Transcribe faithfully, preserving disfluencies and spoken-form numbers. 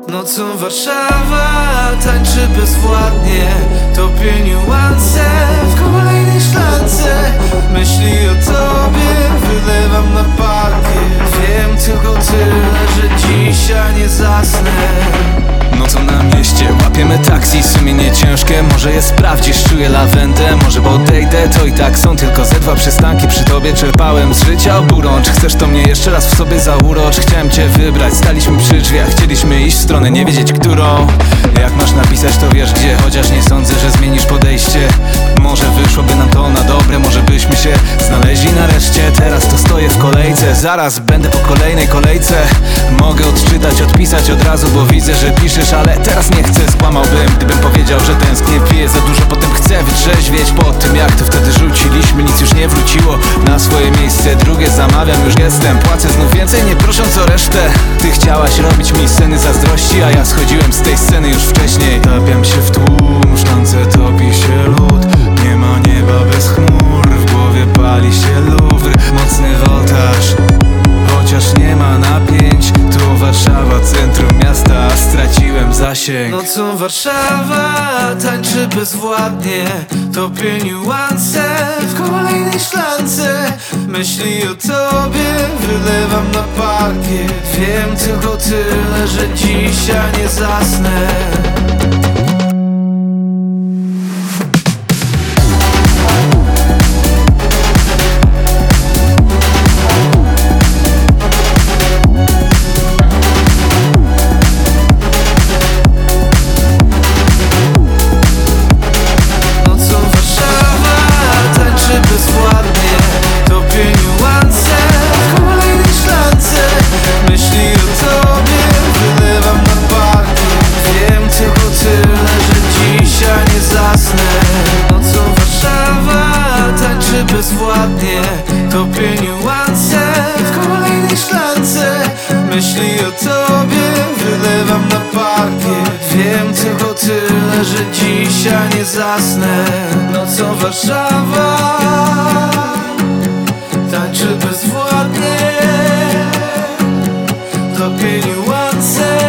Nocą Warszawa tańczy bezwładnie, topie niuanse w kolejnej szklance. Myśli o tobie wylewam na parkiet. Wiem tylko tyle, że dzisiaj nie zasnę. Nocą na mieście łapiemy taksi, sumienie ciężkie. Może je sprawdzisz, czuję lawendę. Może podejdę, to i tak są tylko ze dwa przystanki. Przy tobie czerpałem z życia oburącz. Chcesz to mnie jeszcze raz w sobie zaurocz. Chciałem cię wybrać, staliśmy przy drzwiach. Chcieliśmy iść w stronę, nie wiedzieć którą. Jak masz napisać, to wiesz gdzie. Chociaż nie sądzę, że zmienisz podejście. Może wyszłoby nam to na dobre. Może byśmy się znaleźli nareszcie. Teraz to stoję w kolejce, zaraz będę po kolejnej kolejce. Mogę odczytać, odpisać od razu, bo widzę, że piszesz, ale teraz nie chcę. Skłamałbym, gdybym powiedział, że tęsknię. Piję za dużo, potem chcę wytrzeźwieć. Po tym jak to wtedy rzuciliśmy, nic już nie wróciło na swoje miejsce. Drugie zamawiam, już jestem. Płacę znów więcej, nie prosząc o resztę. Ty chciałaś robić mi sceny zazdrości, a ja schodziłem z tej sceny już wcześniej. Tapiam się w tłum, w szklance topi się lód. Nie ma nieba bez chmur, w głowie pali się Louvre. Mocny woltaż, chociaż nie ma napięć. Tu Warszawa, centrum miasta, a straciłem zasięg. Nocą Warszawa tańczy bezwładnie, topie niuanse w kolejnej szklance. Myśli o tobie wylewam na parkiet. Wiem tylko tyle, że dzisiaj nie zasnę. Bezwładnie topie niuanse w kolejnej szklance. Myśli o tobie wylewam na parkiet. Wiem tylko tyle, że dzisiaj nie zasnę. Nocą Warszawa tańczy bezwładnie, topie niuanse.